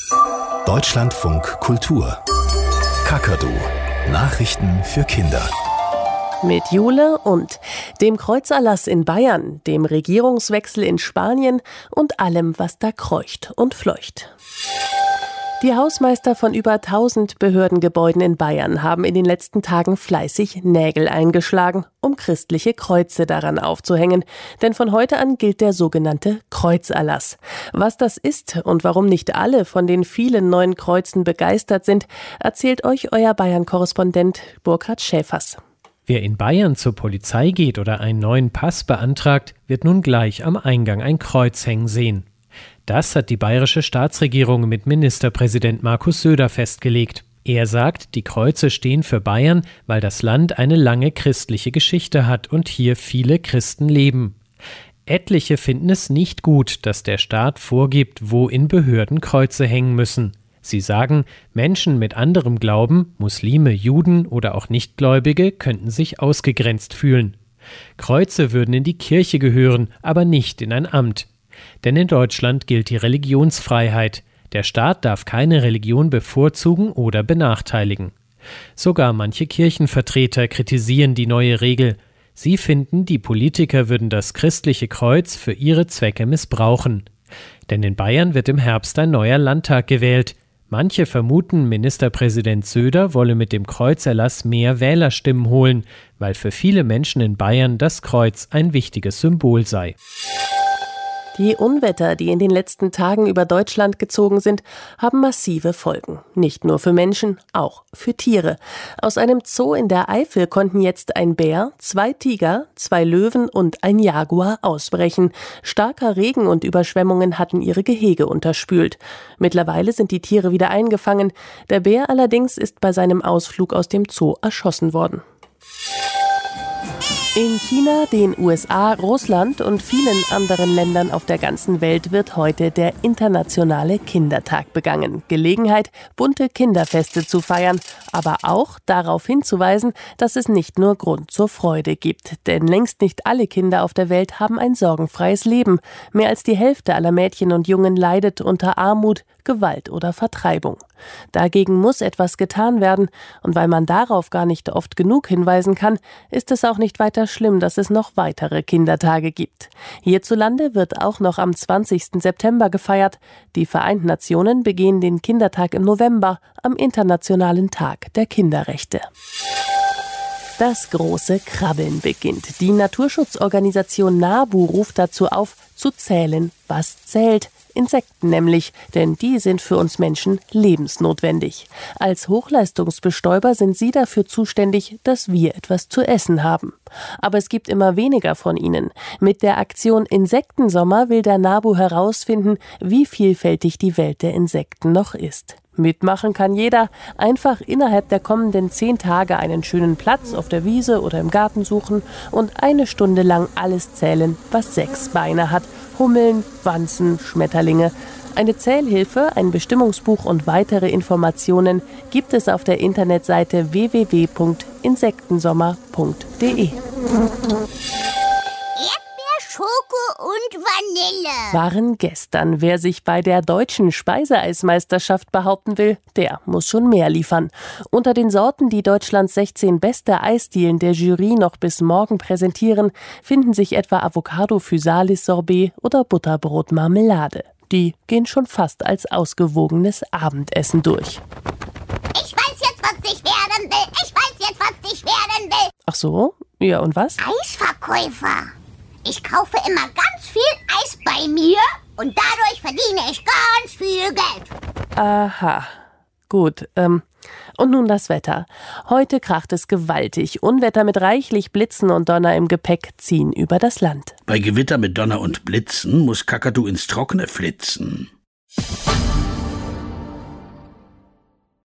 Deutschlandfunk Kultur. Kakadu. Nachrichten für Kinder. Mit Jule und dem Kreuzerlass in Bayern, dem Regierungswechsel in Spanien und allem, was da kreucht und fleucht. Die Hausmeister von über 1000 Behördengebäuden in Bayern haben in den letzten Tagen fleißig Nägel eingeschlagen, um christliche Kreuze daran aufzuhängen. Denn von heute an gilt der sogenannte Kreuzerlass. Was das ist und warum nicht alle von den vielen neuen Kreuzen begeistert sind, erzählt euch euer Bayern-Korrespondent Burkhard Schäfers. Wer in Bayern zur Polizei geht oder einen neuen Pass beantragt, wird nun gleich am Eingang ein Kreuz hängen sehen. Das hat die bayerische Staatsregierung mit Ministerpräsident Markus Söder festgelegt. Er sagt, die Kreuze stehen für Bayern, weil das Land eine lange christliche Geschichte hat und hier viele Christen leben. Etliche finden es nicht gut, dass der Staat vorgibt, wo in Behörden Kreuze hängen müssen. Sie sagen, Menschen mit anderem Glauben, Muslime, Juden oder auch Nichtgläubige, könnten sich ausgegrenzt fühlen. Kreuze würden in die Kirche gehören, aber nicht in ein Amt. Denn in Deutschland gilt die Religionsfreiheit. Der Staat darf keine Religion bevorzugen oder benachteiligen. Sogar manche Kirchenvertreter kritisieren die neue Regel. Sie finden, die Politiker würden das christliche Kreuz für ihre Zwecke missbrauchen. Denn in Bayern wird im Herbst ein neuer Landtag gewählt. Manche vermuten, Ministerpräsident Söder wolle mit dem Kreuzerlass mehr Wählerstimmen holen, weil für viele Menschen in Bayern das Kreuz ein wichtiges Symbol sei. Die Unwetter, die in den letzten Tagen über Deutschland gezogen sind, haben massive Folgen. Nicht nur für Menschen, auch für Tiere. Aus einem Zoo in der Eifel konnten jetzt ein Bär, 2 Tiger, 2 Löwen und ein Jaguar ausbrechen. Starker Regen und Überschwemmungen hatten ihre Gehege unterspült. Mittlerweile sind die Tiere wieder eingefangen. Der Bär allerdings ist bei seinem Ausflug aus dem Zoo erschossen worden. In China, den USA, Russland und vielen anderen Ländern auf der ganzen Welt wird heute der internationale Kindertag begangen. Gelegenheit, bunte Kinderfeste zu feiern, aber auch darauf hinzuweisen, dass es nicht nur Grund zur Freude gibt. Denn längst nicht alle Kinder auf der Welt haben ein sorgenfreies Leben. Mehr als die Hälfte aller Mädchen und Jungen leidet unter Armut, Gewalt oder Vertreibung. Dagegen muss etwas getan werden, und weil man darauf gar nicht oft genug hinweisen kann, ist es auch nicht weiter schlimm, dass es noch weitere Kindertage gibt. Hierzulande wird auch noch am 20. September gefeiert. Die Vereinten Nationen begehen den Kindertag im November, am Internationalen Tag der Kinderrechte. Das große Krabbeln beginnt. Die Naturschutzorganisation NABU ruft dazu auf, zu zählen, was zählt. Insekten nämlich, denn die sind für uns Menschen lebensnotwendig. Als Hochleistungsbestäuber sind sie dafür zuständig, dass wir etwas zu essen haben. Aber es gibt immer weniger von ihnen. Mit der Aktion Insektensommer will der NABU herausfinden, wie vielfältig die Welt der Insekten noch ist. Mitmachen kann jeder. Einfach innerhalb der kommenden 10 Tage einen schönen Platz auf der Wiese oder im Garten suchen und 1 Stunde lang alles zählen, was 6 Beine hat. Hummeln, Wanzen, Schmetterlinge. Eine Zählhilfe, ein Bestimmungsbuch und weitere Informationen gibt es auf der Internetseite www.insektensommer.de. Schoko und Vanille Waren gestern. Wer sich bei der deutschen Speiseeismeisterschaft behaupten will, der muss schon mehr liefern. Unter den Sorten, die Deutschlands 16 beste Eisdielen der Jury noch bis morgen präsentieren, finden sich etwa Avocado Physalis Sorbet oder Butterbrot Marmelade. Die gehen schon fast als ausgewogenes Abendessen durch. Ich weiß jetzt, was ich werden will. Ach so? Ja, und was? Eisverkäufer. Ich kaufe immer ganz viel Eis bei mir und dadurch verdiene ich ganz viel Geld. Aha, gut. Und nun das Wetter. Heute kracht es gewaltig. Unwetter mit reichlich Blitzen und Donner im Gepäck ziehen über das Land. Bei Gewitter mit Donner und Blitzen muss Kakadu ins Trockene flitzen.